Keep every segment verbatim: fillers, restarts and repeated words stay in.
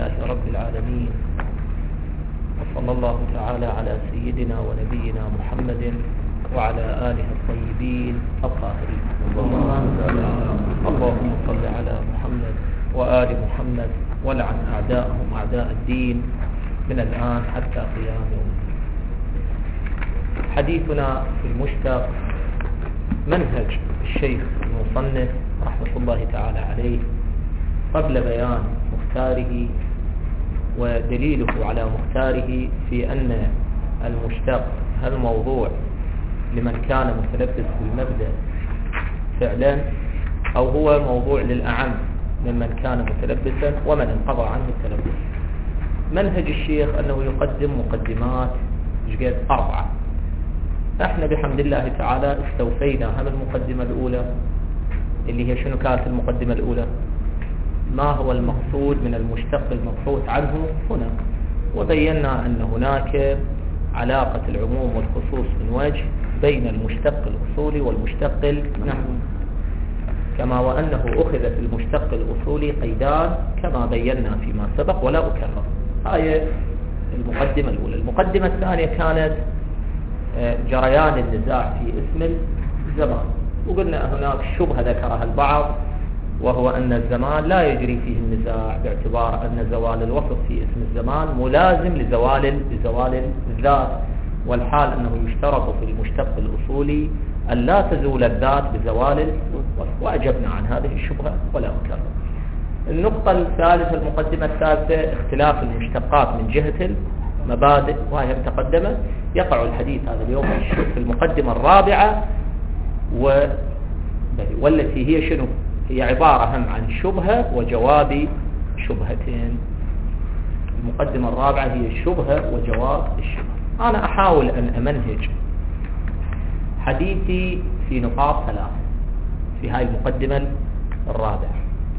لله رب العالمين، وصلى الله تعالى على سيدنا ونبينا محمد وعلى آله الطيبين الطاهرين. اللهم صل على محمد وآل محمد ولعن أعداءهم أعداء الدين من الآن حتى قيام يوم الدين. حديثنا في المشتق منهج الشيخ المصنف رحمة الله تعالى عليه قبل بيان مختاره ودليله على مختاره في أن المشتق هالموضوع لمن كان متلبس بالمبدأ فعلا أو هو موضوع للأعم ممن كان متلبسا ومن انقضى عنه التلبس. منهج الشيخ أنه يقدم مقدمات جد أربعة. احنا بحمد الله تعالى استوفينا هم المقدمة الأولى اللي هي شنو كانت المقدمة الأولى؟ ما هو المقصود من المشتق المبحوث عنه هنا، وبينا أن هناك علاقة العموم والخصوص من وجه بين المشتق الأصولي والمشتق النحوي، كما وأنه أخذ في المشتق الأصولي قيدان كما بينا فيما سبق ولا أكرر. هاي المقدمة الأولى. المقدمة الثانية كانت جريان النزاع في اسم الزمان، وقلنا هناك شبهة ذكرها البعض، وهو أن الزمان لا يجري فيه النزاع باعتبار أن زوال الوصف في اسم الزمان ملازم لزوال لزوال الذات، والحال أنه يشترط في المشتق الأصولي أن لا تزول الذات بزوال الوصف، وأجبنا عن هذه الشبهة ولا أكرر. النقطة الثالثة المقدمة الثالثة اختلاف المشتقات من جهة المبادئ، وهي متقدمة. يقع الحديث هذا اليوم في المقدمة الرابعة و... والتي هي شنو؟ هي عبارة هم عن شبهة وجواب شبهتين. المقدمة الرابعة هي الشبهة وجواب الشبهة. أنا أحاول أن أمنهج حديثي في نقاط ثلاثة في هاي المقدمة الرابعة.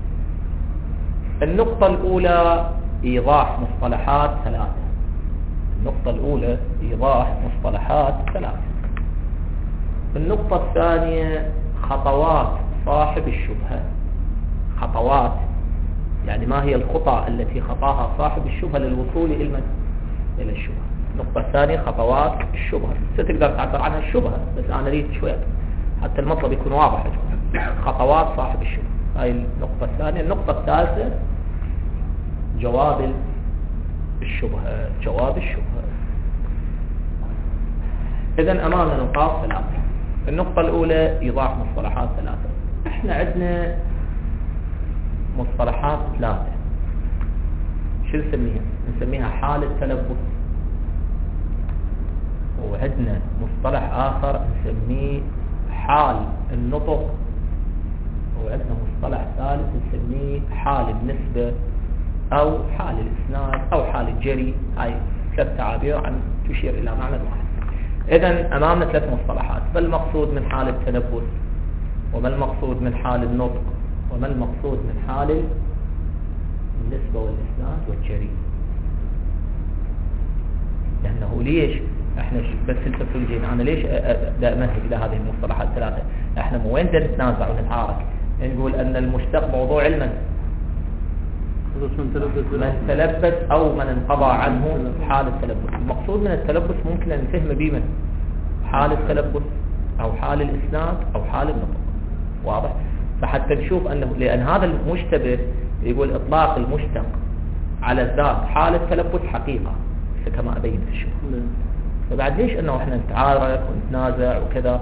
النقطة الأولى إيضاح مصطلحات ثلاثة. النقطة الأولى إيضاح مصطلحات ثلاثة. النقطة الثانية خطوات صاحب الشبهة. خطوات يعني ما هي الخطى التي خطاها صاحب الشبهة للوصول إلى الشبهة. النقطة الثانية خطوات الشبهة، ستقدر تعبر عنها الشبهة، بس أنا ريت شوية حتى المطلب يكون واضح. خطوات صاحب الشبهة هاي النقطة الثانية. النقطة الثالثة جواب الشبهة. جواب الشبهة. إذن أمامنا نقاط ثلاثة. النقطة الأولى إيضاح مصطلحات ثلاثة. إحنا عندنا مصطلحات ثلاثة، شو نسميها؟ نسميها حال التلبس، وعندنا مصطلح آخر نسميه حال النطق، وعندنا مصطلح ثالث نسميه حال النسبة أو حال الإسناد أو حال الجري. هاي ثلاث تعابير عن تشير إلى معنى واحد. إذن أمامنا ثلاث مصطلحات. ما المقصود من حال التلبس؟ وما المقصود من حال النطق؟ وما المقصود من حال النسبة والإسناد والجري؟ لأنه ليش احنا بس التفصيل أنا ليش دائما إلى هذه المصطلحات الثلاثة؟ احنا مو وين نتنازع ونتعارك، نقول أن المشتق موضوع علما من تلبس أو من انقضى عنه حال التلبس. المقصود من التلبس ممكن أن نفهم به من حال التلبس أو حال الإسناد أو حال النطق. واضح؟ فحتى نشوف أنه لأن هذا المشتبه يقول إطلاق المشتق على الذات حال التلبس حقيقة كما أبين في الشبهة. فبعد ليش أنه إحنا نتعارك ونتنازع وكذا؟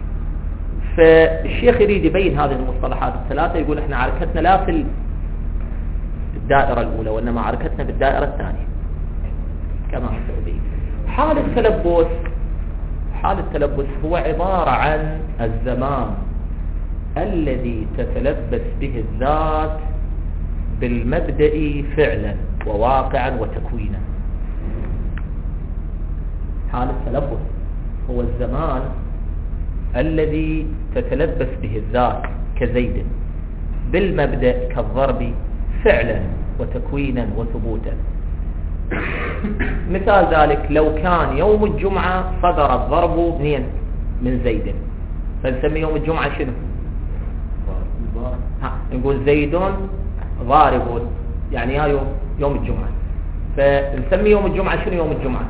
فالشيخ يريد يبين هذه المصطلحات الثلاثة. يقول إحنا عركتنا لا في الدائرة الأولى وإنما عركتنا بالدائرة الثانية كما سأبين. حال التلبس حال التلبس هو عبارة عن الزمان الذي تتلبس به الذات بالمبدأ فعلا وواقعا وتكوينا. حال التلبس هو الزمان الذي تتلبس به الذات كزيد بالمبدأ كالضرب فعلا وتكوينا وثبوتا. مثال ذلك لو كان يوم الجمعة صدر الضرب منين؟ من زيد، فنسمي يوم الجمعة شنو؟ ها نقول زيد ضارب، يعني يا يوم يوم الجمعة. فنسمي يوم الجمعة شنو يوم الجمعة؟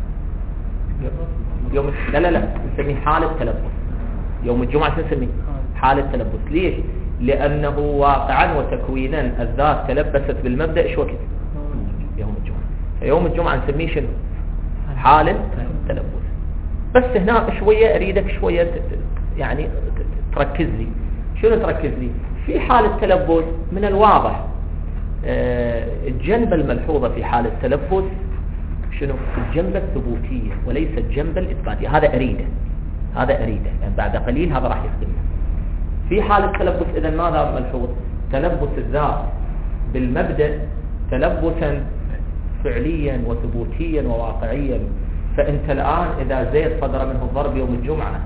يوم لا لا لا نسميه حالة تلبس. يوم الجمعة شنو نسميه؟ حالة تلبس. ليش؟ لأنه واقعا وتكوينا الذات تلبست بالمبدأ ايش وقت؟ يوم الجمعة. فيوم الجمعة نسميه شنو؟ حالة تلبس. بس هنا شوية أريدك شوية يعني تركز لي. شنو تركز لي؟ في حالة تلبس من الواضح الجنبة الملحوظة في حالة التلبس شنو؟ الجنبة الثبوتية وليس الجنبة الإثباتية. هذا أريده هذا أريده يعني بعد قليل هذا راح يخدمنا. في حالة التلبس إذا ماذا ملحوظ؟ تلبس الذات بالمبدأ تلبسا فعليا وثبوتيا وواقعيا. فأنت الآن إذا زيد صدر منه الضرب يوم الجمعة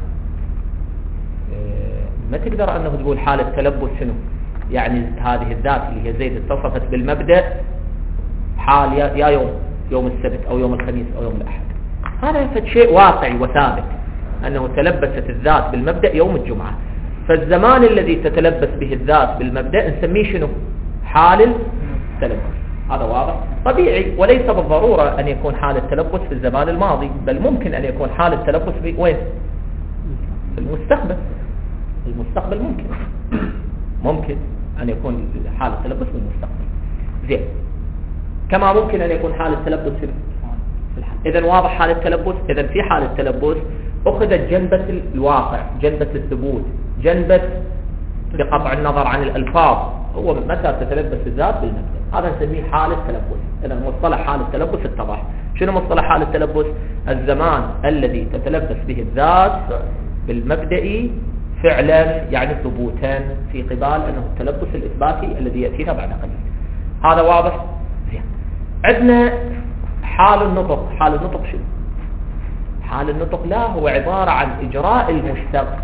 ما تقدر أنه تقول حالة تلبس شنو؟ يعني هذه الذات اللي هي زيد اتصفت بالمبدأ حال يا يوم يوم السبت أو يوم الخميس أو يوم الأحد. هذا فد شيء واقعي وثابت أنه تلبست الذات بالمبدأ يوم الجمعة. فالزمان الذي تتلبس به الذات بالمبدأ نسميه شنو؟ حال التلبس. هذا واضح طبيعي. وليس بالضرورة أن يكون حال التلبس في الزمان الماضي، بل ممكن أن يكون حال التلبس في وين؟ في المستقبل. المستقبل ممكن ممكن أن يكون حال التلبس في المستقبل. زين. كما ممكن أن يكون حال التلبس في الحال. إذن واضح حال التلبس. إذن في حال التلبس أخذت جنبة الواقع، جنبة الثبوت، جنبة بقطع النظر عن الألفاظ. هو متى تتلبس الذات بالمبدأ. هذا نسميه حالة تلبس. إذن مصطلح حال التلبس اتضح. شنو مصطلح حال التلبس؟ الزمان الذي تتلبس به الذات بالمبدئي فعلا يعني ثبوتا في قبال أنه التلبس الإثباتي الذي يأتينا بعد قليل. هذا واضح؟ زين. عندنا حال النطق. حال النطق شنو؟ حال النطق لا هو عبارة عن إجراء المشتق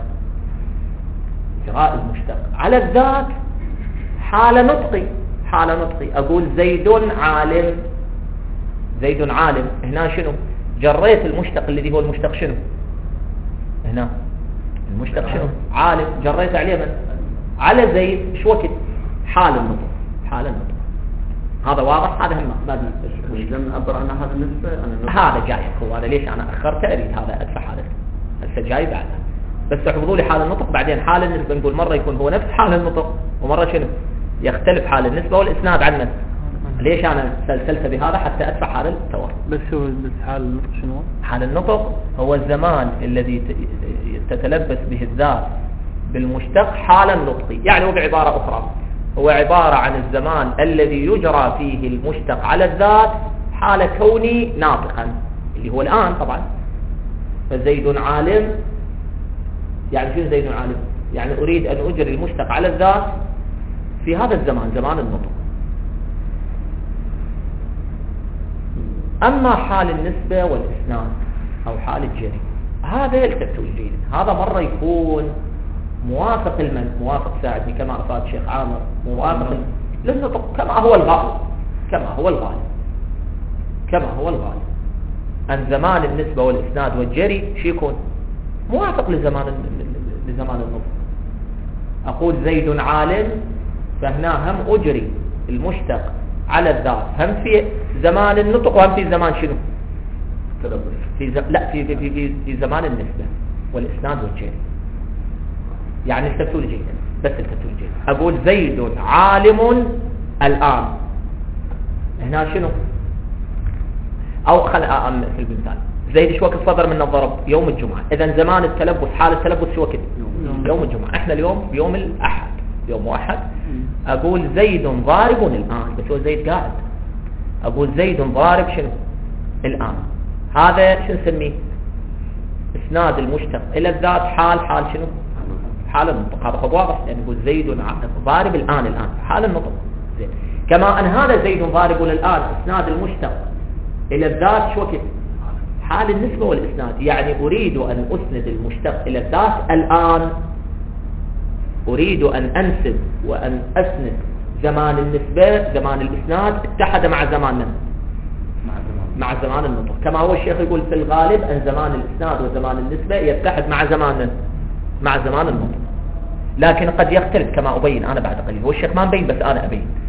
إجراء المشتق على الذات حال نطقي. حال نطقي أقول زيد عالم. زيد عالم. هنا شنو؟ جريت المشتق الذي هو المشتق شنو؟ هنا المشتق شنو؟ عالم. جريت عليه من؟ على زيد. شو وقت؟ حال النطق. حال النطق. هذا واضح. هذا هم ما بي إذا نعبر عن هذا النسبة هذا جاي. هو أنا ليش أنا أخرت أريد هذا أدفع حالته هسه جاي بعدها. بس تحفظوا لي حال النطق بعدين حال النسبة. نقول مرة يكون هو نفس حال النطق ومرة شنو؟ يختلف حال النسبة والإسناد عن من؟ ليش أنا سلسلت بهذا حتى أدفع حال التوارث. بس هو بس حال النطق شنو؟ حال النطق هو الزمان الذي تتلبس به الذات بالمشتق حال النطق. يعني هو بعبارة أخرى هو عبارة عن الزمان الذي يجرى فيه المشتق على الذات حال كوني ناطقا اللي هو الآن طبعا. فزيد عالم يعني شنو زيد عالم؟ يعني أريد أن أجري المشتق على الذات في هذا الزمان زمان النطق. أما حال النسبة والإسناد أو حال الجري هذا التفتوا الجيد. هذا مرة يكون موافق المن موافق ساعدني كما أفاد الشيخ عامر موافق للنطق كما هو الغالب كما هو الغالب كما هو الغالب أن زمان النسبة والإسناد والجري شي يكون موافق لزمان لزمان النطق. أقول زيد عالم فهنا هم أجري المشتق على الذات هم في زمان النطق وهم في زمان شنو؟ في زم... لا في في في في زمان النسبة والإسناد والجري. يعني التفتوا جيدا بس التفتوا جيدا. أقول زيد عالم الآن هنا شنو؟ أو خل أم في المثال زيد شو وقت صدر من الضرب؟ يوم الجمعة. إذا زمان التلبس حال التلبس شو وقت؟ يوم الجمعة. إحنا اليوم يوم الأحد يوم واحد. أقول زيد ضارب الآن بس هو زيد قاعد. أقول زيد ضارب شنو؟ الآن. هذا شو نسميه؟ إسناد المشتق إلى الذات حال حال شنو؟ حال النطق. هذا خب واضح لأن يقول زيد ضارب الآن الآن حال النطق. زين. كما أن هذا زيد ضارب الآن إسناد المشتق إلى الذات شو وقت؟ حال النسبة والإسناد. يعني أريد أن أسند المشتق إلى الذات الآن. أريد أن أنسب وأن أسند زمان النسبة زمان الإسناد اتحد مع زمان من؟ مع زمان مع زمان النطق. كما هو الشيخ يقول في الغالب أن زمان الإسناد وزمان النسبة يتحد مع زمان من؟ مع زمان النطق. لكن قد يختلف كما أبين أنا بعد قليل. هو الشيخ ما مبين بس أنا أبين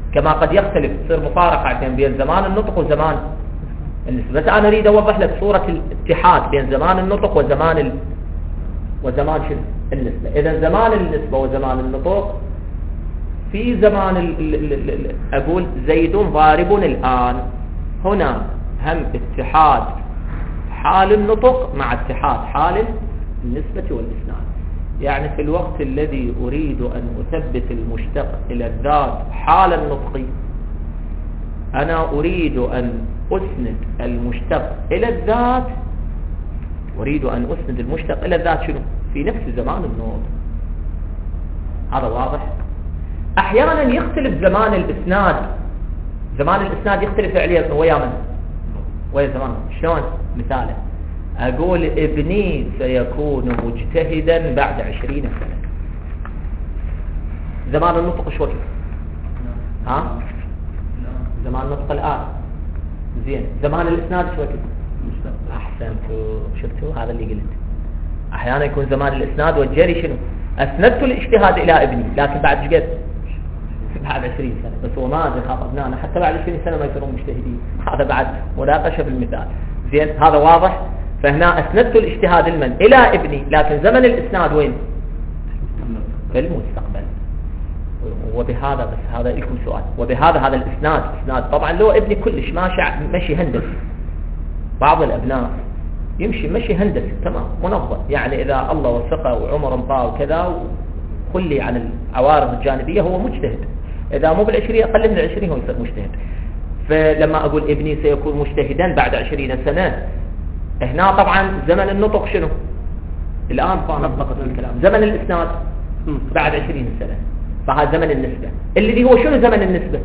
كما قد يختلف تصير مفارقة بين زمان النطق وزمان النسبة. بس أنا أريد أوضح لك صورة الاتحاد بين زمان النطق وزمان ال... وزمان شنو النسبة. إذا زمان النسبة وزمان النطق، في زمان ال... ال... ال... ال... أقول زيد ضارب الآن، هنا هم اتحاد حال النطق مع اتحاد حال النسبة والإسناد. يعني في الوقت الذي أريد أن أثبت المشتق إلى الذات حال النطق، أنا أريد أن أسند المشتق إلى الذات، أريد أن أسند المشتق إلى الذات شنو؟ في نفس زمان النطق. هذا واضح؟ أحيانا يختلف زمان الإسناد، زمان الإسناد يختلف فعليا ويا من؟ ويا زمان. شلون؟ مثاله أقول ابني سيكون مجتهدا بعد عشرين سنة. زمان النطق شو وقت؟ ها؟ زمان النطق الآن. زين. زمان الإسناد شو وقت؟ أحسنتوا. شفتوا هذا اللي قلت. أحيانا يكون زمان الإسناد والجري شنو؟ أسندت الاجتهاد إلى ابني، لكن بعد ايش قد؟ بعد عشرين سنة. بس هو ما أدري خاف أبنائنا حتى بعد عشرين سنة ما يصيرون مجتهدين. هذا بعد مناقشة في المثال. زين. هذا واضح؟ فهنا أسندت الاجتهاد المن إلى ابني، لكن زمن الإسناد وين؟ في المستقبل. وبهذا بس هذا لكم سؤال. وبهذا هذا الإسناد إسناد طبعا لو ابني كلش ماشي مشي هندسي. بعض الأبناء يمشي مشي هندسي تمام منظم، يعني إذا الله وفقه وعمر انطاه وكذا وخلي عن العوارض الجانبية هو مجتهد. إذا مو بالعشرين أقل من العشرين هو يصير مجتهد. فلما أقول ابني سيكون مجتهدا بعد عشرين سنة، هنا طبعا زمن النطق شنو؟ الآن طبقت الكلام. زمن الإسناد بعد عشرين سنة، فهذا زمن النسبة. اللي هو شنو زمن النسبة؟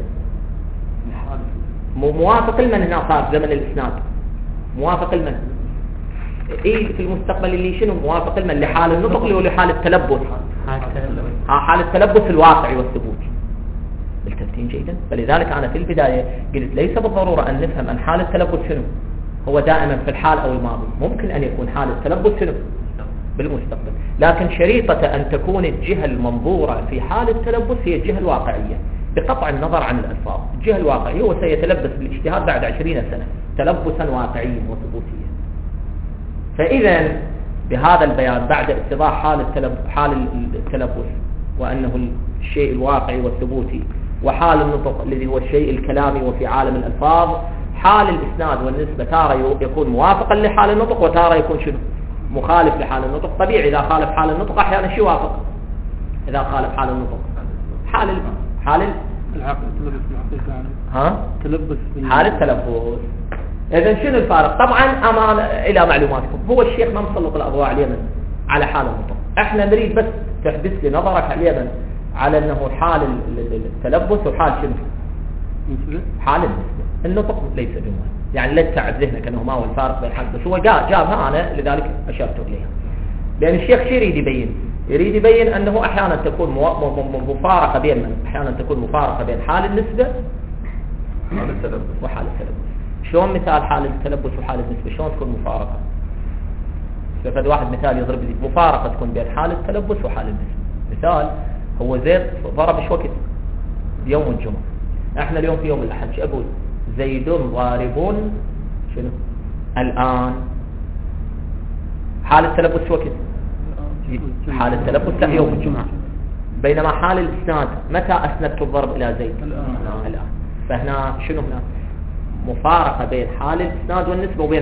موافق المن. هنا صار زمن الإسناد موافق المن. إيه في المستقبل اللي شنو موافق المن؟ لحال النطق اللي هو لحال التلبس. ها حال التلبس الواقعي والثبوتي. ملتفتين جيدا. فلذلك أنا في البداية قلت ليس بالضرورة أن نفهم أن حال التلبس شنو هو دائما في الحال أو الماضي، ممكن أن يكون حال التلبس شنو بالمستقبل، لكن شريطة أن تكون الجهة المنظورة في حال التلبس هي الجهة الواقعية بقطع النظر عن الألفاظ. الجهة الواقعية هو سيتلبس بالاجتهاد بعد عشرين سنة تلبسا واقعيا وثبوتيا. فإذا بهذا البيان بعد اتضاح حال التلبس, حال التلبس وأنه الشيء الواقعي والثبوتي، وحال النطق الذي هو الشيء الكلامي وفي عالم الألفاظ، حال الإسناد والنسبة تارة يكون موافقا لحال النطق وتارة يكون شنو مخالف لحال النطق. طبيعي إذا خالف حال النطق أحيانا شو يوافق؟ إذا خالف حال النطق حال ال... حال ال... العقل تلبس بالحقيقة يعني. ها؟ تلبس حال التلبس. إذا شنو الفارق؟ طبعا أمان إلى معلوماتكم، هو الشيخ ما مسلط الأضواء على اليمن على حال النطق. احنا نريد بس تحدث لي نظرك على اليمن على أنه حال التلبس وحال شنو؟ حال النسبة. النطق ليس بمهم، يعني لا تتعب ذهنك أنه ما هو الفارق بين الحال، بس هو جابها أنا لذلك أشرت إليها. لأن الشيخ شو يريد يبين؟ يريد يبين أنه أحيانا تكون مفارقة بين من؟ أحيانا تكون مفارقة بين حال النسبة وحال التلبس. شلون مثال حال التلبس وحال النسبة شلون تكون مفارقة؟ ففد واحد مثال يضرب لي مفارقة تكون بين حال التلبس وحال النسبة. مثال هو زيد ضرب ايش وقت؟ يوم الجمعة. احنا اليوم في يوم الأحد. شو أقول؟ زيد ضارب شنو الآن. حال التلبس وقت؟ حال التلبس يوم الجمعة. بينما حال الإسناد متى أسندت الضرب إلى زيد؟ الآن. الآن. فهنا شنو هنا؟ مفارقة بين حال الإسناد والنسبة وبين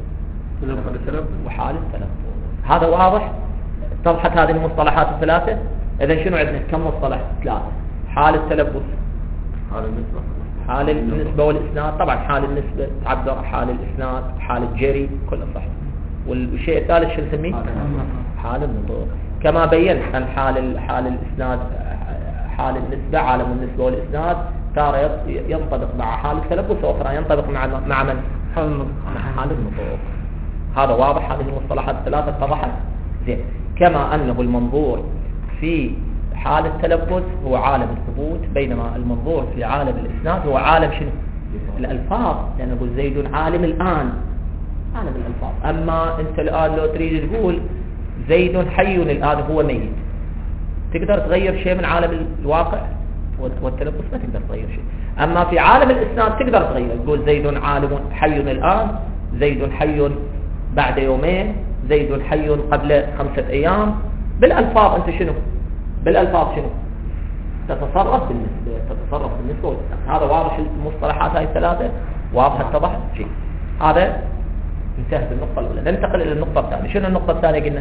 وحال التلبس. هذا واضح؟ اتضحت هذه المصطلحات الثلاثة. إذا شنو عندنا كم مصطلح؟ ثلاثة. حال التلبس، حال النسبة، حال النسبة والإسناد. طبعا حال النسبة تعبر حال الإسناد، حال الجري، كله صح. والشيء الثالث شو نسميه؟ حال النطق. كما بين أن حال حال الإسناد حال النسبة عالم النسبة والإسناد تارة ينطبق مع حال التلبس، وأخرى ينطبق مع مع من؟ حال النطق. مع حال النطق. هذا واضح. هذه المصطلحات الثلاثة اتضحت. زين. كما أنه المنظور في حال التلبس هو عالم الثبوت، بينما المنظور في عالم الإسناد هو عالم شنو؟ الألفاظ. لأن أقول زيد عالم الآن، عالم الألفاظ. أما أنت الآن لو تريد تقول زيد حي الآن هو ميت، تقدر تغير شيء من عالم الواقع؟ والتلبس ما تقدر تغير شيء. أما في عالم الإسناد تقدر تغير، تقول زيد عالم حي الآن، زيد حي بعد يومين، زيد حي قبل خمسة أيام. بالألفاظ أنت شنو؟ بالألفاظ شنو؟ تتصرف بالنسبة تتصرف بالنسبة والإسناد. هذا واضح المصطلحات هاي الثلاثة، واضح اتضح شيء. هذا انتهت النقطة الأولى. ننتقل إلى النقطة الثانية. شنو النقطة الثانية قلنا؟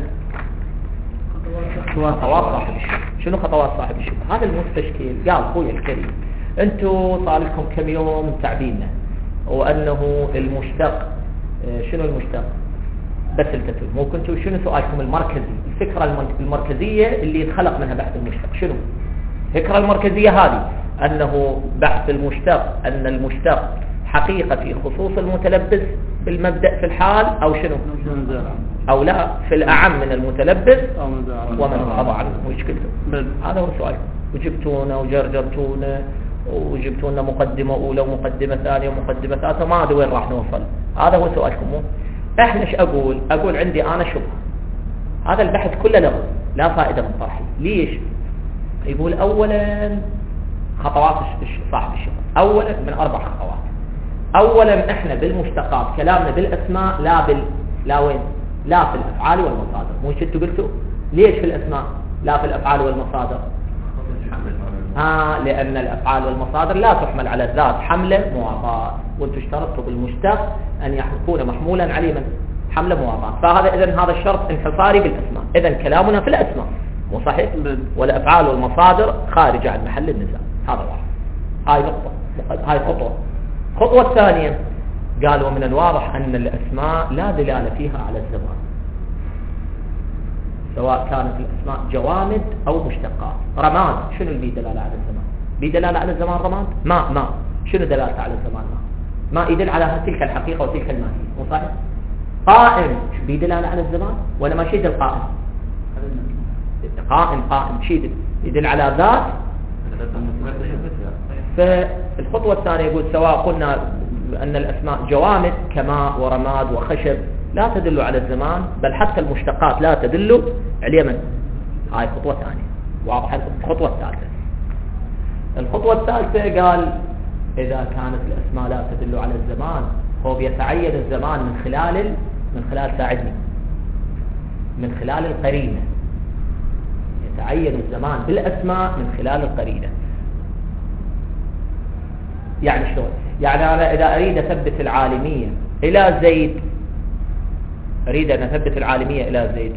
خطوات صاحب الشبهة. شنو خطوات صاحب الشبهة؟ هذا المستشكل قال أخوي الكريم أنتوا صار لكم كم يوم تعبيننا وأنه المشتق. شنو المشتق؟ بس الكتب مو كنتوا شنو سؤالكم المركزي؟ الفكرة المركزية اللي يتخلق منها بحث المشتق شنو؟ الفكرة المركزية هذه أنه بحث المشتق أن المشتق حقيقة في خصوص المتلبس بالمبدأ في الحال أو شنو؟ أو لا في الأعم من المتلبس ومن خضع عنه مشكلته. هذا هو السؤال. وجبتونا وجرجرتونا وجبتونا مقدمة أولى ومقدمة ثانية ومقدمة ثالثة، ما أدري وين راح نوصل. هذا هو سؤالكم. مو احنا ايش اقول؟ اقول عندي انا شبهة، هذا البحث كله لغو لا فائدة من طرحه. ليش؟ يقول اولا خطوات صاحب الشبهة. اولا من اربع خطوات. اولا احنا بالمشتقات كلامنا بالاسماء لا بال لا وين؟ لا في الافعال والمصادر. مو ايش انتوا قلتوا؟ ليش في الاسماء لا في الافعال والمصادر؟ ها لأن الأفعال والمصادر لا تحمل على الذات حملة مواضعة، وانتم اشترطوا بالمشتق أن يكون محمولا عليه حملة مواضعة. فهذا إذن هذا الشرط انحصاري بالأسماء. إذن كلامنا في الأسماء مو صحيح، والأفعال والمصادر خارج عن محل النزاع. هذا واحد. هاي نقطة، هاي خطوة. الخطوة الثانية قالوا من الواضح أن الأسماء لا دلالة فيها على الزمان، سواء كانت الأسماء جوامد أو مشتقات. رماد شنو اللي بيدلالة على الزمان؟ بيدلالة على الزمان رماد؟ ماء ماء شنو دلالته على الزمان؟ ماء ماء يدل على تلك الحقيقة وتلك الماهية. مو صحيح؟ قائم بيدلالة على الزمان ولا ما شيء يدل قائم؟ قائم قائم شيء يدل على ذات. فالخطوة الثانية يقول سواء قلنا أن الأسماء جوامد كماء ورماد وخشب لا تدل على الزمان، بل حتى المشتقات لا تدل على اليمن. هاي خطوة ثانية. واضح. الخطوة الثالثة الخطوة الثالثة قال إذا كانت الأسماء لا تدل على الزمان هو بيتعين الزمان من خلال ال... من خلال ساعدني من خلال القرينة. يتعين الزمان بالأسماء من خلال القرينة. يعني شلون؟ يعني أنا إذا أريد أثبت العالمية إلى زيد، أريد أن أثبت العالمية إلى زيد،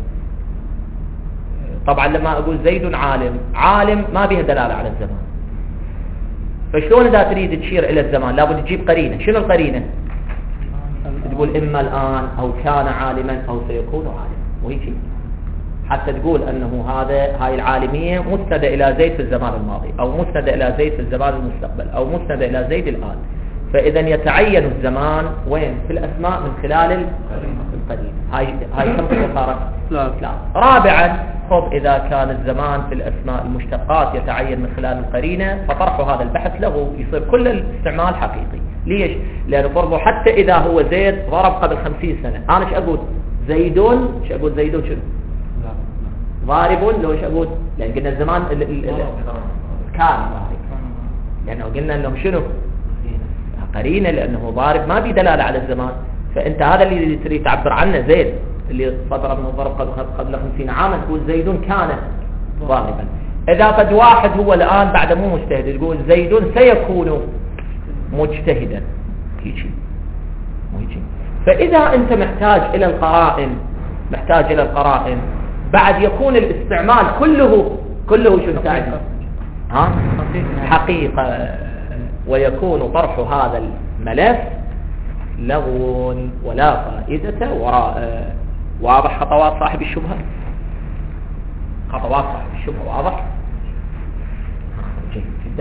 طبعا لما أقول زيد عالم، عالم ما بها دلالة على الزمان. فشلون إذا تريد تشير إلى الزمان لابد تجيب قرينة. شنو القرينة؟ تقول إما الآن أو كان عالما أو سيكون عالما. وهيك حتى تقول أنه هذا هاي العالمية مسندة إلى زيد في الزمان الماضي أو مسندة إلى زيد في الزمان المستقبل أو مسندة إلى زيد الآن. فإذا يتعين الزمان وين؟ في الأسماء من خلال القرينة. هاي هاي كم صارت؟ لا. لا. رابعا خب إذا كان الزمان في الأسماء المشتقات يتعين من خلال القرينة فطرح هذا البحث له يصير كل الاستعمال حقيقي. ليش؟ لأنه فرضه حتى إذا هو زيد ضرب قبل خمسين سنة، أنا إيش أقول؟ زيدون إيش أقول؟ زيدون شنو؟ ضارب. لو إيش أقول؟ لأن قلنا الزمان ال ال ال كان ضارب، لأنه قلنا أنه شنو؟ قرينة، لأنه ضارب ما بدلالة على الزمان. فأنت هذا اللي تريد تعبر عنه زيد اللي صدر من الضرب قبل خمسين عاما، تقول زيد كان ضاربا. إذا قد واحد هو الآن بعد مو مجتهد تقول زيد سيكون مجتهدا. هيجي ويجي. فإذا أنت محتاج إلى القرائن محتاج إلى القرائن بعد يكون الاستعمال كله كله شو تعني؟ ها؟ حقيقة. ويكون طرح هذا الملف لغو ولا فائدة وراء. واضح خطوات صاحب الشبهة؟ خطوات صاحب الشبهة واضح؟ جيد جدا.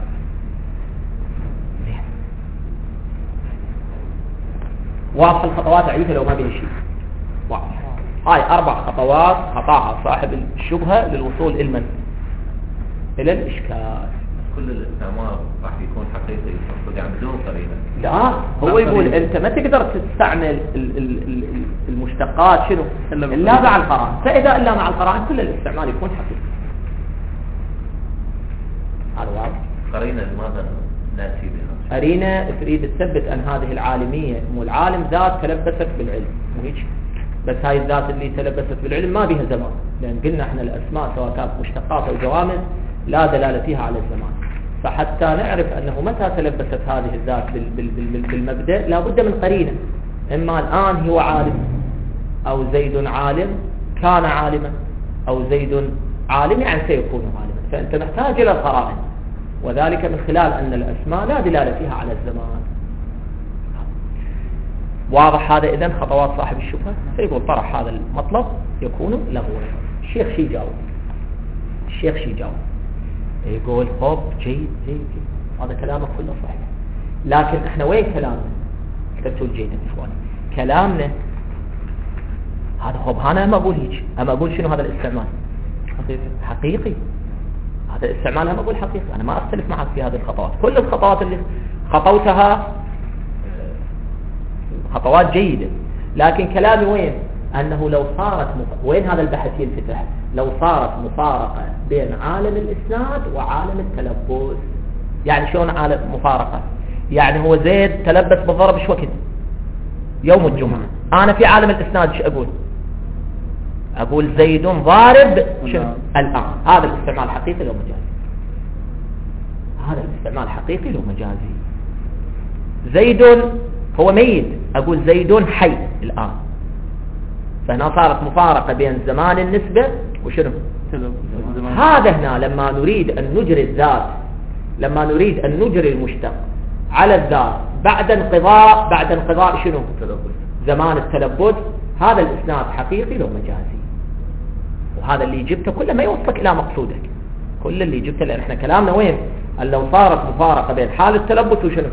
واضح الخطوات أعيدها لو ما بين شيء. واضح. هاي أربع خطوات خطاها صاحب الشبهة للوصول إلى من؟ إلى الإشكال. كل الاستعمار راح يكون حقيقي المفروض يعني بدون قرينة. لا هو يقول انت ما تقدر تستعمل المشتقات شنو الا مع القرائن، فاذا الا مع القرائن كل الاستعمال يكون حقيقي. هذا واضح. قرينا لماذا نأتي بها؟ قرينة تريد تثبت أن هذه العالمية مو العالم ذات تلبست بالعلم، مو هيك؟ بس هاي الذات اللي تلبست بالعلم ما بها زمان، لأن قلنا احنا الأسماء سواء كانت مشتقات أو جوامد لا دلالة فيها على الزمان. فحتى نعرف أنه متى تلبست هذه الذات بالمبدأ لابد من قرينة، إما الآن هو عالم، أو زيد عالم كان عالما، أو زيد عالم يعني سيكون عالما. فأنت محتاج إلى القرائن، وذلك من خلال أن الأسماء لا دلالة فيها على الزمان. واضح هذا؟ إذن خطوات صاحب الشبهة فيقول طرح هذا المطلب يكون له. الشيخ شي جاوب الشيخ شي جاوب يقول خب جيد جيد جيد، هذا كلامك كله صحيح، لكن احنا وين كلامنا؟ كتبتوا جيدا إخواني، كلامنا هذا خب أنا أما أقول هيك، أما أقول شنو هذا الاستعمال حقيقي حقيقي هذا الاستعمال أما أقول حقيقي. أنا ما أختلف معك في هذه الخطوات، كل الخطوات اللي خطوتها خطوات جيدة، لكن كلامي وين؟ أنه لو صارت مف... وين هذا البحث ينفتح؟ لو صارت مفارقة بين عالم الإسناد وعالم التلبس. يعني شلون عالم مفارقة؟ يعني هو زيد تلبس بالضرب شو وقت؟ يوم الجمعة. أنا في عالم الإسناد شو أقول؟ أقول زيد ضارب شنو؟ الآن. هذا الاستعمال حقيقي لو مجازي، هذا الاستعمال حقيقي لو مجازي. زيد هو ميت، أقول زيد حي الآن. فهنا صارت مفارقة بين زمان النسبة وشنو؟ هذا هنا لما نريد أن نجري الذات، لما نريد أن نجري المشتق على الذات بعد انقضاء بعد انقضاء شنو؟ زمان التلبس، هذا الإسناد حقيقي لو مجازي. وهذا اللي جبته كله ما يوصلك إلى مقصودك، كل اللي جبته، لأن احنا كلامنا وين؟ أن لو صارت مفارقة بين حال التلبس وشنو؟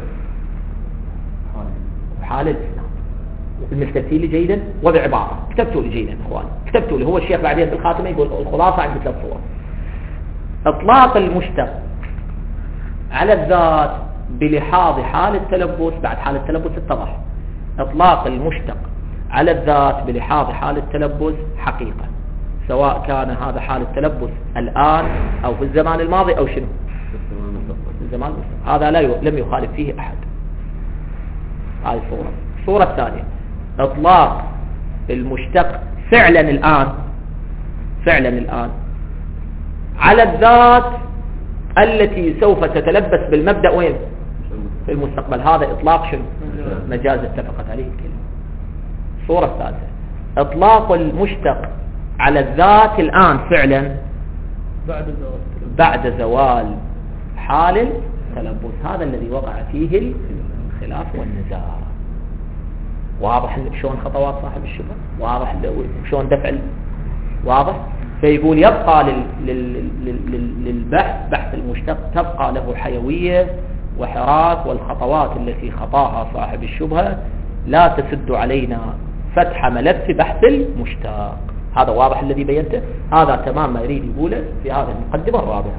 حال الإسناد. المستفيل لي جيدا وبعبارة كتبتوا لي جيدا اخواني، كتبتوا لي. هو الشيخ بعدين بالخاتمة يقول الخلاصة عند ثلاث صور: اطلاق المشتق على الذات بلحاظ حال التلبس، بعد حال التلبس اتضح اطلاق المشتق على الذات بلحاظ حال التلبس حقيقة، سواء كان هذا حال التلبس الآن أو في الزمان الماضي أو شنو في الزمان المستقبل. هذا لا ي... لم يخالف فيه أحد. هذه الصورة. الصورة الثانية: اطلاق المشتق فعلا الآن فعلا الآن على الذات التي سوف تتلبس بالمبدأ وين؟ في المستقبل. هذا إطلاق شنو؟ مجاز اتفقت عليه الكلمة. الصورة الثالثة: اطلاق المشتق على الذات الآن فعلا بعد زوال بعد زوال حال التلبس. هذا الذي وقع فيه الخلاف والنزاع. واضح شلون خطوات صاحب الشبهة؟ واضح شلون دفع؟ واضح. فيقول يبقى لل... لل... لل... للبحث بحث المشتق تبقى له حيوية وحراك، والخطوات التي خطاها صاحب الشبهة لا تسد علينا فتح ملف بحث المشتق. هذا واضح الذي بينته، هذا تمام ما يريد يقوله في هذه المقدمة الرابعة.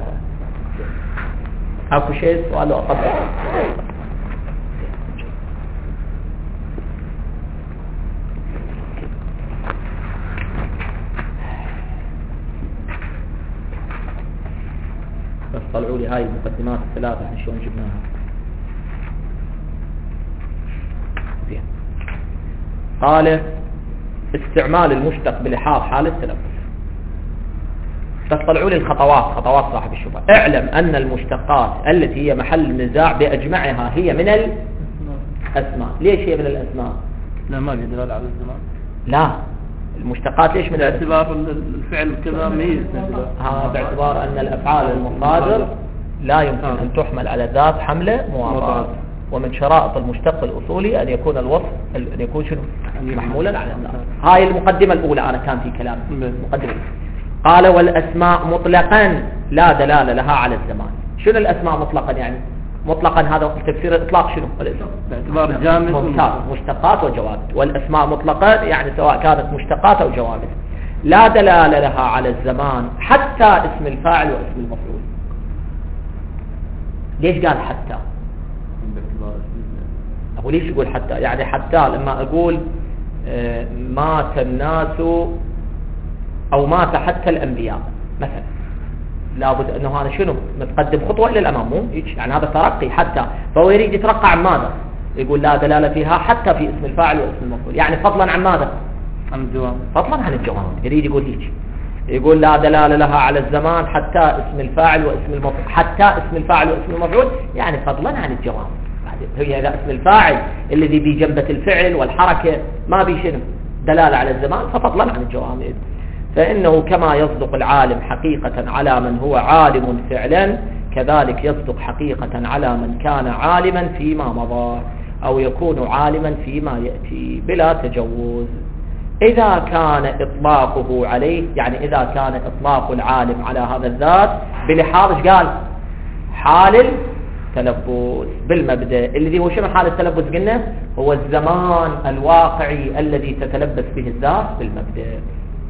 أكو شيء سؤال أقدر؟ بس طلعوا لي هاي المقدمات الثلاثة احنا شلون جبناها. زين. قال استعمال المشتق بلحاظ حال التلبس. بس طلعوا لي الخطوات، خطوات صاحب الشبهة. اعلم أن المشتقات التي هي محل النزاع بأجمعها هي من الأسماء. ليش هي من الأسماء؟ لا ما بيدل على الزمان. لا، المشتقات ليش من باعتبار الفعل كذا ميز. ها باعتبار أن الأفعال المصادر لا يمكن آه. أن تحمل على ذات حملة مواضعات. ومن شرائط المشتق الأصولي أن يكون الوصف أن يكون شنو محمولا على الذات. هاي المقدمة الأولى أنا كان في كلام مقدمة. قال والأسماء مطلقا لا دلالة لها على الزمان. شنو الأسماء مطلقا؟ يعني مطلقا هذا تفسير الإطلاق شنو؟ باعتبار جامد ممتاز، مشتقات وجوامد. والأسماء مطلقا يعني سواء كانت مشتقات أو جوامد لا دلالة لها على الزمان حتى اسم الفاعل واسم المفعول. ليش قال حتى؟ أقول ليش يقول حتى؟ يعني حتى لما أقول آه مات الناس أو مات حتى الأنبياء مثلا، لابد أنه هذا شنو متقدم خطوة إلى الأمام، مو يعني هذا ترقي حتى، فهو يريد يترقى عن ماذا؟ يقول لا دلالة فيها حتى في اسم الفاعل واسم المفعول، يعني فضلا عن ماذا؟ عن الجواب، فضلا عن الجواب، يريد يقول هيك، يقول لا دلالة لها على الزمان حتى اسم الفاعل واسم المفعول، حتى اسم الفاعل واسم المفعول يعني فضلا عن الجواب. هي إذا اسم الفاعل الذي بجنبة الفعل والحركة ما بيشنو دلالة على الزمان ففضلا عن الجوامد، فإنه كما يصدق العالم حقيقة على من هو عالم فعلا كذلك يصدق حقيقة على من كان عالما فيما مضى أو يكون عالما فيما يأتي بلا تجوز. إذا كان إطلاقه عليه، يعني إذا كان إطلاق العالم على هذا الذات بلحاظ قال حال التلبس بالمبدأ، الذي هو شنو حال التلبس؟ قلنا هو الزمان الواقعي الذي تتلبس به الذات بالمبدأ.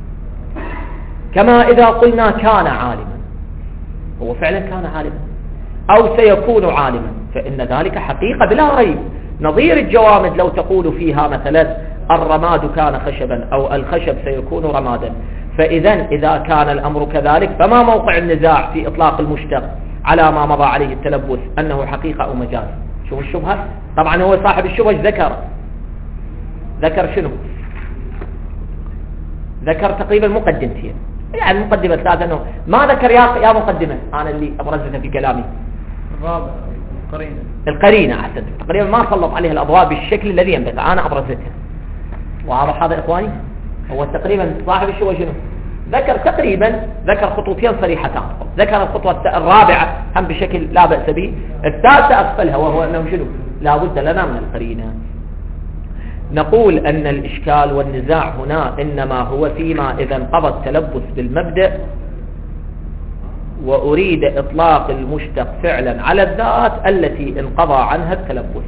كما إذا قلنا كان عالما، هو فعلا كان عالما أو سيكون عالما، فإن ذلك حقيقة بلا ريب، نظير الجوامد لو تقول فيها مثلا الرماد كان خشبا أو الخشب سيكون رمادا، فإذا إذا كان الأمر كذلك فما موقع النزاع في إطلاق المشتق على ما مضى عليه التلبس أنه حقيقة أو مجاز؟ شوف الشبهة، طبعا هو صاحب الشبهة ذكر ذكر شنو؟ ذكر تقريبا مقدمتين، يعني المقدمة ثلاثة أنه ما ذكر يا يا مقدمة أنا اللي أبرزتها في كلامي. الرابع القرينة، القرينة أحسن، تقريبا ما سلط عليها الأضواء بالشكل الذي ينبغي، أنا أبرزتها. واضح هذا إخواني؟ هو تقريبا صاحب الشبهة شنو؟ ذكر تقريبا ذكر خطوتين صريحتان، ذكر الخطوة الرابعة هم بشكل لا بأس به، الثالثة أغفلها وهو أنه شنو؟ لا بد لنا من القرينة. نقول أن الإشكال والنزاع هنا إنما هو فيما إذا انقضى التلبس بالمبدأ وأريد إطلاق المشتق فعلا على الذات التي انقضى عنها التلبس.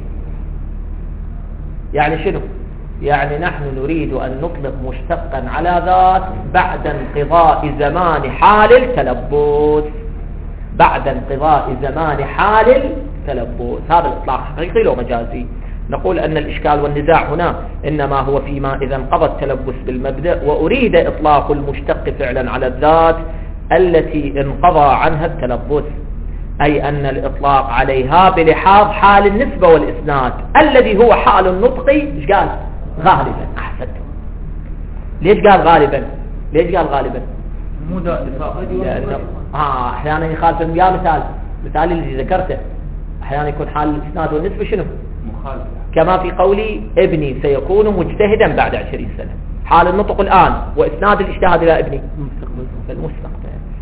يعني شنو؟ يعني نحن نريد أن نطلق مشتقا على ذات بعد انقضاء زمان حال التلبس، بعد انقضاء زمان حال التلبس، هذا الإطلاق حقيقي لو مجازي. نقول أن الإشكال والنزاع هنا إنما هو فيما إذا انقضى التلبس بالمبدأ وأريد إطلاق المشتق فعلا على الذات التي انقضى عنها التلبس، أي أن الإطلاق عليها بلحاظ حال النسبة والإسناد الذي هو حال النطق. إيش قال؟ غالبا. أحسنتم. ليش قال غالبا؟ ليش قال غالبا؟ مو دائما، لأنه آه أحيانا يخالف. يا مثال مثال اللي ذكرته أحيانا يكون حال الإسناد والنسبة شنو؟ مخالف، كما في قولي ابني سيكون مجتهدا بعد عشرين سنة، حال النطق الآن وإسناد الاجتهاد إلى ابني المستقبل في المستقبل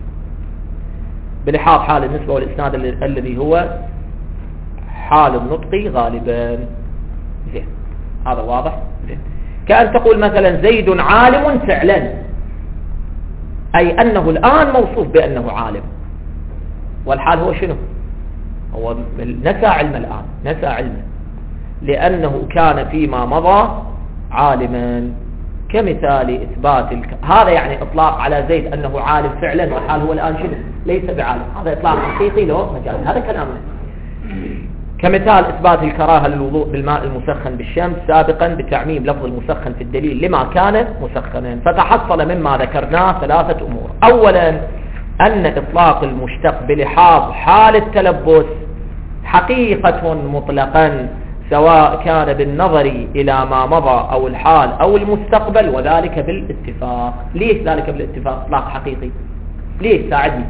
بلحاظ حال النسبة والإسناد الذي هو حال النطق غالبا. زين، هذا واضح. زين، كأن تقول مثلا زيد عالم فعلا، أي أنه الآن موصوف بأنه عالم، والحال هو شنو؟ هو نسى علم الآن، نسى علمه لأنه كان فيما مضى عالما، كمثال إثبات الك... هذا يعني إطلاق على زيد أنه عالم فعلا والحال هو الآن شنو؟ ليس بعالم، هذا إطلاق حقيقي له مجال، هذا كلامنا. كمثال إثبات الكراهة للوضوء بالماء المسخن بالشمس سابقا بتعميم لفظ المسخن في الدليل لما كان مسخنا، فتحصل مما ذكرناه ثلاثة أمور. أولا أن إطلاق المشتق بلحاظ حال التلبس حقيقة مطلقا سواء كان بالنظر إلى ما مضى أو الحال أو المستقبل، وذلك بالاتفاق. ليش ذلك بالاتفاق إطلاق حقيقي؟ ليش؟ ساعدني.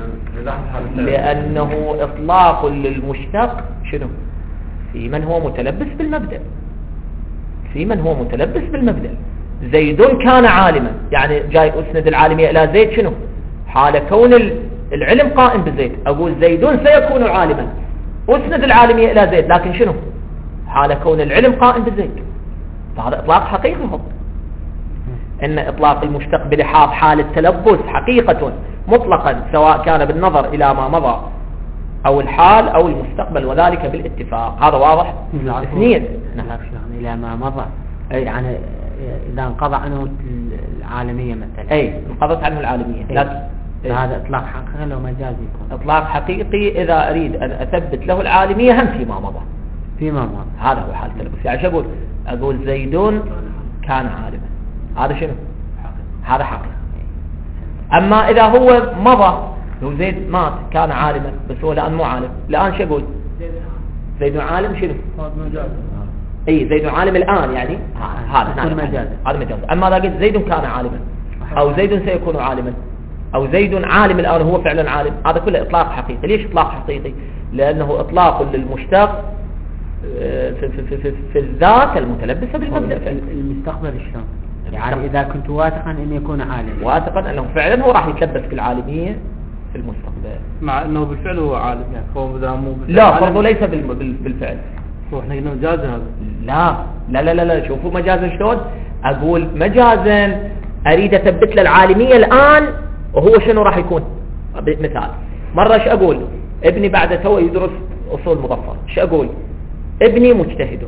لأنه إطلاق للمشتق شنو؟ في من هو متلبس بالمبدأ، في من هو متلبس بالمبدأ. زيد كان عالما، يعني جاي أسند العالمية إلى زيد شنو؟ حال كون العلم قائم بزيد، أقول زيد سيكون عالما، أسند العالمية إلى زيد، لكن شنو؟ حال كون العلم قائم بزيد، فهذا إطلاق حقيقي. هو إن إطلاق المشتق بلحاظ حال التلبس حقيقة مطلقا سواء كان بالنظر إلى ما مضى أو الحال أو المستقبل، وذلك بالاتفاق. هذا واضح؟ اثنين، نعم، إلى ما مضى، يعني إذا انقضى عنه العالمية مثلا. أي انقضت عنه العالمية، لكن هذا إطلاق حقيقي لو مجازي يكون. إطلاق حقيقي إذا أريد أن أثبت له العالمية هم فيما مضى، فيما مضى، هذا هو حال التلبس. يعني شو أقول؟ أقول زيدون كان عالما، هذا شنو؟ هذا حقيقي. أما إذا هو مضى لو زيد مات كان عالما بس هو الآن مو عالم، الآن شو أقول؟ زيد عالم شنو؟ اي زيد عالم الآن يعني هذا هذا مجاز، هذا مجاز. أما إذا قلت زيد كان عالما أو زيد سيكون عالما أو زيد عالم الآن هو فعلا عالم، هذا كله إطلاق حقيقي. ليش إطلاق حقيقي؟ لأنه إطلاق للمشتق في, في, في, في, في الذات المتلبسة بالمبدأ. المستقبل شلون؟ يعني إذا كنت واثقا أن يكون عالم، واثقا أنه فعلا هو راح يتلبس في العالمية في المستقبل، مع أنه بالفعل هو عالم يعني هو إذا مو لا فرضه ليس بالفعل. هو احنا قلنا مجازا هذا. لا لا لا لا, لا. شوفوا مجازا شلون. أقول مجازا أريد أثبت له العالمية الآن، وهو شنو راح يكون؟ مثال مرة ايش أقول؟ ابني بعد تو يدرس أصول مظفر، ايش أقول؟ ابني مجتهد،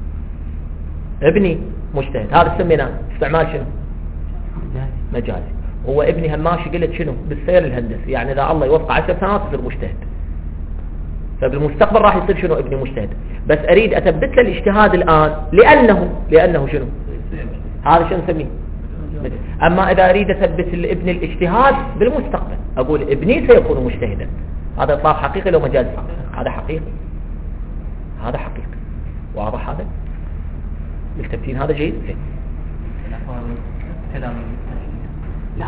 ابني مجتهد، هذا سميناه استعمال شنو؟ مجازي. هو ابني هماشي قلت شنو؟ بالسير الهندسي، يعني إذا الله يوفق عشر سنوات يصير مجتهد، فبالمستقبل راح يصير شنو؟ ابني مجتهد. بس أريد أثبت له الاجتهاد الآن لأنه لأنه شنو؟ هذا شنو نسميه؟ أما إذا أريد أثبت الابن الاجتهاد بالمستقبل أقول ابني سيكون مجتهدا، هذا إطلاق حقيقي لو مجازي؟ هذا حقيقي، هذا حقيقي. واضح هذا؟ التبتين هذا جيد؟ لا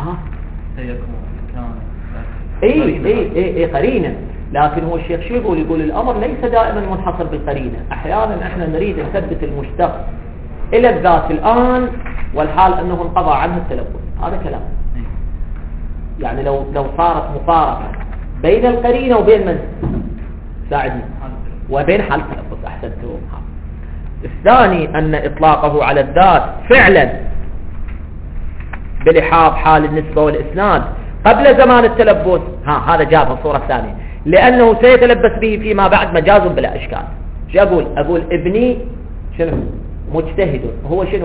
اي اي اي اي قرينه. لكن هو الشيخ شو يقول؟ يقول الأمر ليس دائما منحصر بالقرينه، أحيانا احنا نريد نثبت المشتق إلى الذات الآن والحال أنه انقضى عنه التلبس، هذا كلام. يعني لو لو صارت مقارنة بين القرينة وبين من؟ ساعدني. وبين حال التلبس. أحسنتم. الثاني أن إطلاقه على الذات فعلا بلحاظ حال النسبة والإسناد قبل زمان التلبس، ها هذا جابها الصورة الثانية، لأنه سيتلبس به فيما بعد مجاز بلا إشكال. شو أقول؟ أقول ابني شنو؟ مجتهد، هو شنو؟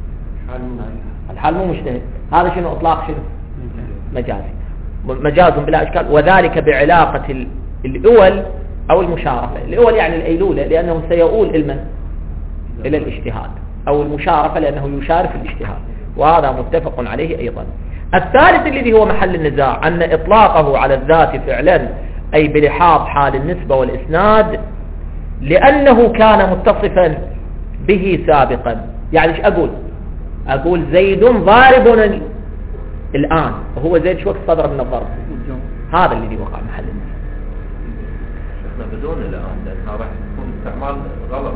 الحال مو مجتهد، هذا شنو؟ إطلاق شنو؟ مجازي، مجاز بلا إشكال. وذلك بعلاقة الأول أو المشارفة. الأول يعني الأيلولة، لأنه سيؤول المن؟ إلى الاجتهاد، أو المشارفة لأنه يشارف الاجتهاد، وهذا متفق عليه أيضا. الثالث الذي هو محل النزاع أن إطلاقه على الذات فعلا أي بلحاظ حال النسبة والإسناد لأنه كان متصفا به سابقا. يعني ايش أقول؟ أقول زيد ضارب الآن، وهو زيد شو وقت صدر من الضرب؟ هذا الذي وقع محل النزاع. احنا بدون الآن لأنها راح تكون استعمال غلط.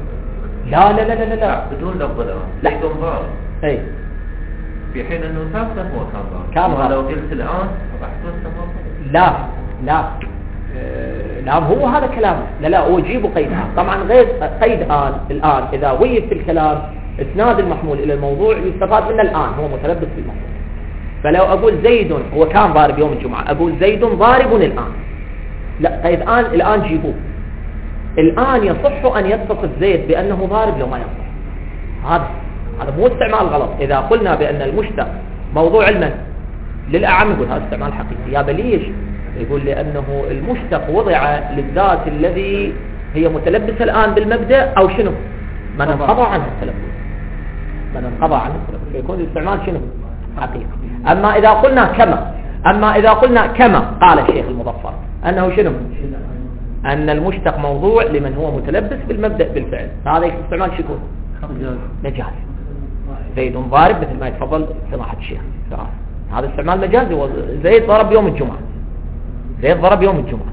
لا لا لا لا لا بدون لفظ الآن. لا بدون ضارب. اي في حين انه سابقا هو كان ضارب. كان ضارب. لو قلت الآن راح تكون استعمال. لا لا آه لا هو هذا كلامه. لا لا هو يجيب قيد آن. طبعا غير قيد آن. الآن إذا ويف في الكلام اسناد المحمول إلى الموضوع يستفاد منه الآن، هو متلبس في الموضوع. فلو أقول زيد هو كان ضارب يوم الجمعة، أقول زيد ضارب الآن، لا قيد آن الآن جيبوه. الآن يصح أن يتصف زيد بأنه ضارب لو ما يصح. هذا هذا مو استعمال غلط. إذا قلنا بأن المشتق موضوع المن للأعم يقول هذا استعمال حقيقي. يا بليش؟ يقول لأنه المشتق وضع للذات الذي هي متلبسة الآن بالمبدأ أو شنو؟ من انقضى عنه التلبس، من انقضى عنه التلبس، فيكون الاستعمال شنو؟ حقيقي. أما إذا قلنا كما أما إذا قلنا كما قال الشيخ المظفر أنه شنو؟ أن المشتق موضوع لمن هو متلبس بالمبدأ بالفعل، هذا استعمال شو يكون؟ مجازي. زيد ضارب مثل ما يتفضل سماحة الشيخ فراس، هذا استعمال مجازي. زيد ضرب يوم الجمعة، زيد ضرب يوم الجمعة،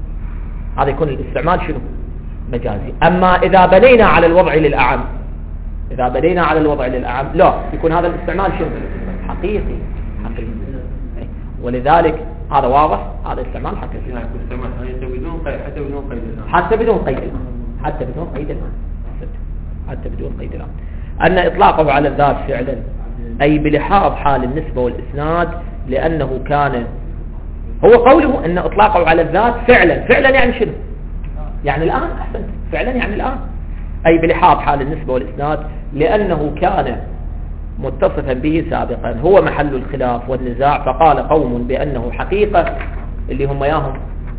هذا يكون الاستعمال شنو؟ مجازي. أما إذا بنينا على الوضع للأعم، إذا بنينا على الوضع للأعم لا يكون هذا الاستعمال شنو؟ حقيقي. حقيقي. ولذلك هذا واضح، هذا استعمال حقيقي حتى بدون قيد حتى بدون قيد الآن حتى بدون قيد الآن حتى بدون قيد الآن حتى بدون قيد الآن أن إطلاقه على الذات فعلا أي بلحاظ حال النسبة والإسناد لأنه كان هو قوله أن إطلاقه على الذات فعلا. فعلا يعني شنو؟ يعني الآن. أحسنت. فعلا يعني الآن، أي بلحاظ حال النسبة والإسناد لأنه كان متصفا به سابقا. هو محل الخلاف والنزاع. فقال قوم بأنه حقيقة اللي هم ياهم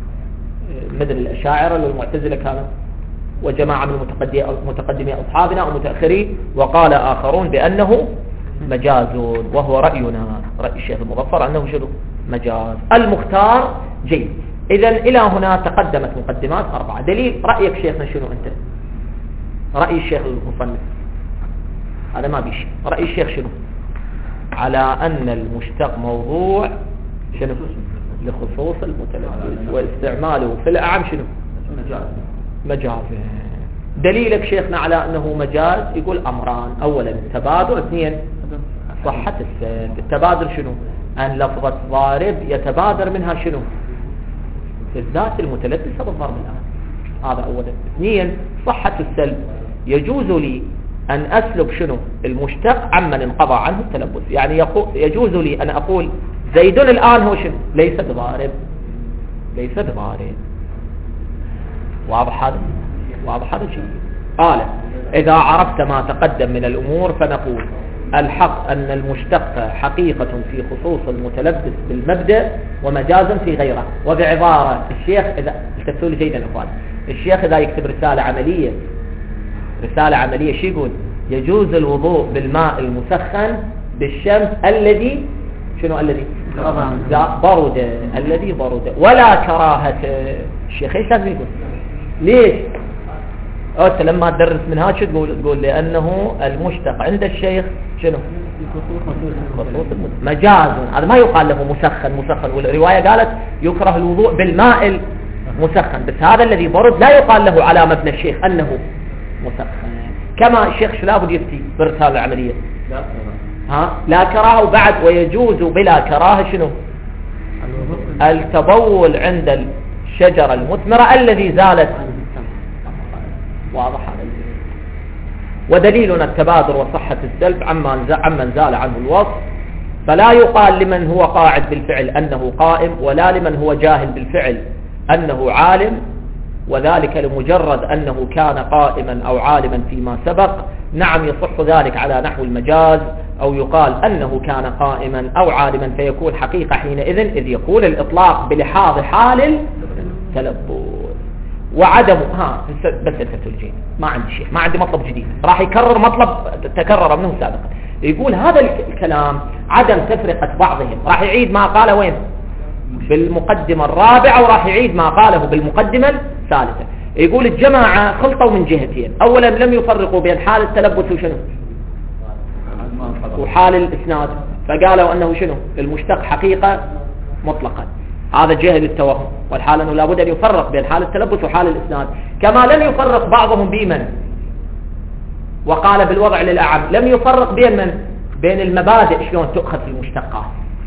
مثل الأشاعرة والمعتزلة كانوا، وجماعة من متقدمي أصحابنا أو متأخرين، وقال آخرون بأنه مجاز، وهو رأينا رأي الشيخ المظفر أنه شنو؟ مجاز. المختار جيد. إذن إلى هنا تقدمت مقدمات أربعة. دليل رأيك شيخنا شنو أنت؟ رأي الشيخ المصنف هذا ما بيشي. رأي الشيخ شنو؟ على أن المشتق موضوع شنو؟ لخصوص المتلبس واستعماله في الأعم شنو؟ مجاز. مجاز. دليلك شيخنا على أنه مجاز يقول أمران: أولا التبادر، اثنين صحة السلب. التبادر شنو؟ أن لفظة ضارب يتبادر منها شنو؟ الذات المتلبسة بالضرب الآن. هذا أولا. اثنين صحة السلب، يجوز لي أن أسلب شنو؟ المشتق عمن انقضى عنه التلبس. يعني يجوز لي أن أقول زيد الآن هو شنو؟ ليس بضارب، ليس بضارب. واضح هذا؟ واضح هذا شيء. قال: إذا عرفت ما تقدم من الأمور فنقول الحق أن المشتق حقيقة في خصوص المتلبس بالمبدأ ومجازا في غيره. وبعبارة الشيخ، إذا التفتوا لي جيدا أخوان، الشيخ إذا يكتب رسالة عملية، رسالة عملية شو يقول؟ يجوز الوضوء بالماء المسخن بالشمس الذي شنو الذي برد، الذي برد، ولا كراهة. الشيخ ايش لازم يقول؟ ليش؟ أنت لما تدرس منهاج شو تقول؟ تقول لأنه المشتق عند الشيخ شنو؟ خصوص مجاز. هذا ما يقال له مسخن. مسخن والرواية قالت يكره الوضوء بالماء المسخن، بس هذا الذي برد لا يقال له على مبنى الشيخ أنه مسخن. كما الشيخ شلابد يفتي بالرسالة العملية لا ها لا كراهة. وبعد ويجوز بلا كراهة شنو؟ التبول عند الشجرة المثمرة الذي زالت. واضح هذا. ودليلنا التبادر وصحة السلب عمن زال عنه الوصف، فلا يقال لمن هو قاعد بالفعل أنه قائم، ولا لمن هو جاهل بالفعل أنه عالم، وذلك لمجرد أنه كان قائما أو عالما فيما سبق. نعم يصح ذلك على نحو المجاز، أو يقال أنه كان قائما أو عالما فيكون حقيقة حينئذ، إذ يكون الإطلاق بلحاظ حال التلبس. وعدم ها بس الفتلجين ما عندي شيء، ما عندي مطلب جديد، راح يكرر مطلب تكرر منه سابقا. يقول هذا الكلام عدم تفرقة بعضهم، راح يعيد ما قاله وين؟ بالمقدمة الرابعة، وراح يعيد ما قاله بالمقدمة الثالثة. يقول الجماعة خلطوا من جهتين: أولا لم يفرقوا بين حال التلبس وشنو؟ وحال الإسناد، فقالوا أنه شنو؟ المشتق حقيقة مطلقا. هذا جهل التوهم، والحال أنه لابد أن يفرق بين حال التلبس وحال الإسناد. كما لم يفرق بعضهم بمن وقال بالوضع للأعم، لم يفرق بين من؟ بين المبادئ شلون تؤخذ في المشتقات.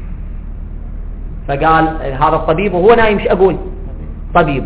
فقال هذا الطبيب وهو نايم، ايش أقول؟ طبيب.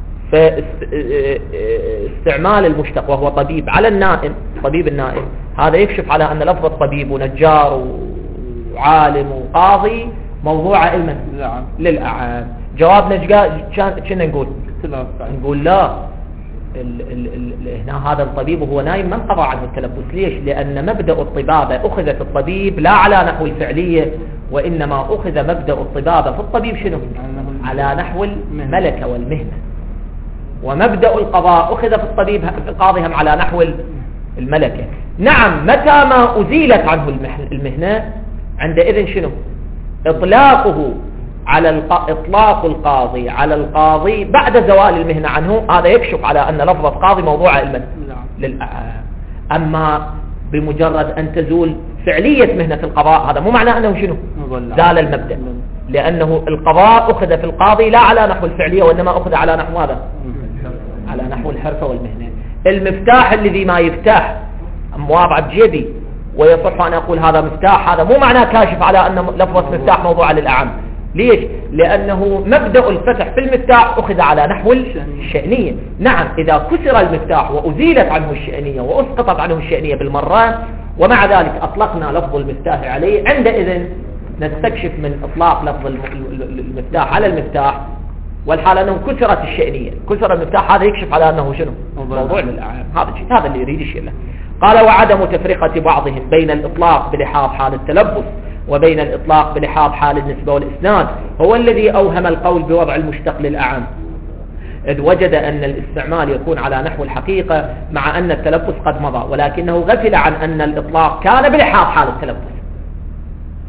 فاستعمال المشتق وهو طبيب على النائم، طبيب النائم، هذا يكشف على أن لفظ طبيب ونجار وعالم وقاضي موضوع علما للأعام. جوابنا كنا نقول نقول لا، ال ال ال هنا هذا الطبيب وهو نايم ما انقضى عنه التلبس. ليش؟ لأن مبدأ الطبابة أخذت الطبيب لا على نحو الفعلية، وإنما أخذ مبدأ الطبابة في الطبيب شنو؟ على نحو الملكة والمهنة. ومبدأ القضاء أخذ في الطبيب في القاضي على نحو الملكة. نعم، متى ما أزيلت عنه المهنة عندئذ شنو؟ إطلاقه على الق... إطلاق القاضي على القاضي بعد زوال المهنة عنه، هذا يكشف على أن لفظة قاضي موضوع علما للأعام. أما بمجرد أن تزول فعلية مهنة القضاء، هذا مو معناه أنه شنو؟ زال المبدأ، لأنه القضاء أخذ في القاضي لا على نحو الفعلية، وإنما أخذ على نحو هذا، على نحو الحرفة والمهنة. المفتاح الذي ما يفتح مواضع بجيبي ويصح أن أقول هذا مفتاح، هذا مو معناه كاشف على أن لفظة مفتاح موضوع للأعم. ليش؟ لأنه مبدأ الفتح في المفتاح أخذ على نحو الشأنية. نعم، إذا كسر المفتاح وأزيلت عنه الشأنية وأسقطت عنه الشأنية بالمرة، ومع ذلك أطلقنا لفظ المفتاح عليه، عندئذ نستكشف من إطلاق لفظ المفتاح على المفتاح والحال أنه كسرت الشأنية، كسر المفتاح، هذا يكشف على أنه شنو؟ موضوع للأعام. هذا الشيء، هذا اللي يريد الشيء له. قال: وعدم تفرقة بعضهم بين الإطلاق بلحاظ حال التلبس وبين الإطلاق بلحاظ حال النسبة والإسناد هو الذي أوهم القول بوضع المشتق للأعم، إذ وجد أن الاستعمال يكون على نحو الحقيقة مع أن التلبس قد مضى، ولكنه غفل عن أن الإطلاق كان بلحاظ حال التلبس.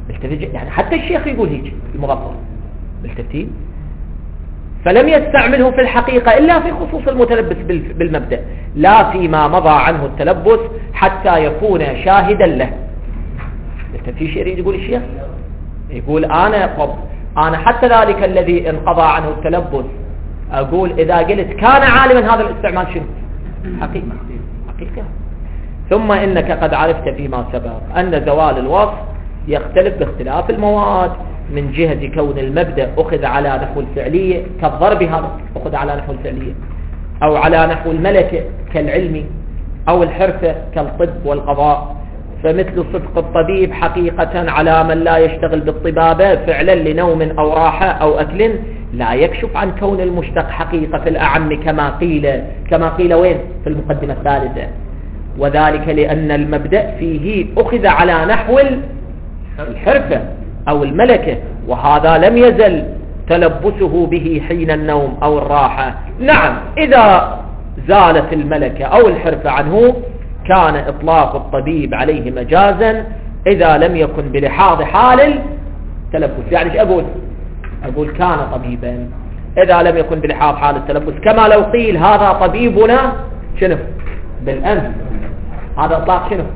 ملتفت يعني حتى الشيخ يقول هيك المظفر ملتفتين. فلم يستعمله في الحقيقة إلا في خصوص المتلبس بالمبدأ، لا فيما مضى عنه التلبس حتى يكون شاهدا له. ملتفتين شيء يريد يقول الشيخ، يقول أنا طب أنا حتى ذلك الذي انقضى عنه التلبس أقول إذا قلت كان عالما هذا الاستعمال شنو؟ حقيقة حقيقة. ثم إنك قد عرفت فيما سبق أن زوال الوصف يختلف باختلاف المواد، من جهة كون المبدأ أخذ على نحو الفعلية كالضرب هذا أخذ على نحو الفعلية، أو على نحو الملكة كالعلم، أو الحرفة كالطب والقضاء. فمثل صدق الطبيب حقيقة على من لا يشتغل بالطبابة فعلا لنوم أو راحة أو أكل لا يكشف عن كون المشتق حقيقة في الأعم كما قيل كما قيل وين في المقدمة الثالثة، وذلك لأن المبدأ فيه أخذ على نحو الحرفة أو الملكة، وهذا لم يزل تلبسه به حين النوم أو الراحة. نعم إذا زالت الملكة أو الحرفة عنه كان إطلاق الطبيب عليه مجازا إذا لم يكن بلحاظ حال التلبس. يعني ايش أقول أقول كان طبيبا إذا لم يكن بلحاظ حال التلبس، كما لو قيل هذا طبيبنا شنو بالأمس، هذا إطلاق شنو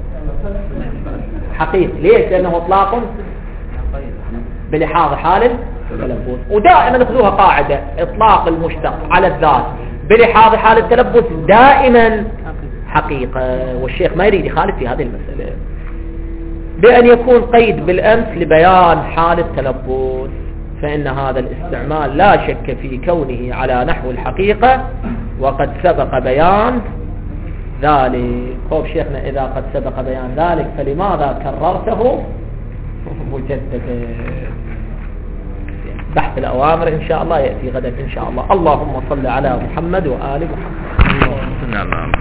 حقيقي. ليش؟ لأنه إطلاق بلحاظ حال التلبس. ودائما خذوها قاعدة، إطلاق المشتق على الذات بلحاظ حال التلبس دائما حقيقة، والشيخ ما يريد يخالف في هذه المسألة بأن يكون قيد بالأمس لبيان حال التلبس، فإن هذا الاستعمال لا شك في كونه على نحو الحقيقة وقد سبق بيان ذلك. خوف شيخنا إذا قد سبق بيان ذلك فلماذا كررته مجددا؟ بحث الأوامر إن شاء الله يأتي غدا إن شاء الله. اللهم صل على محمد وآل محمد.